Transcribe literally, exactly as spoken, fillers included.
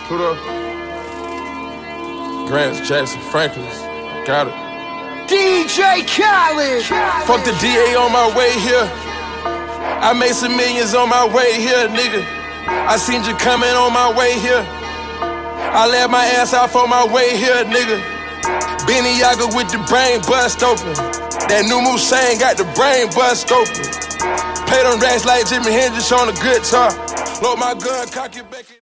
Put up. Grants, Jackson, Franklin's. Got it. D J Khaled. Fuck the D A on my way here. I made some millions on my way here, nigga. I seen you coming on my way here. I let my ass out for my way here, nigga. Benny Yaga with the brain bust open. That new Musain got the brain bust open. Pay them racks like Jimi Hendrix on a guitar. Load my gun, cock it back.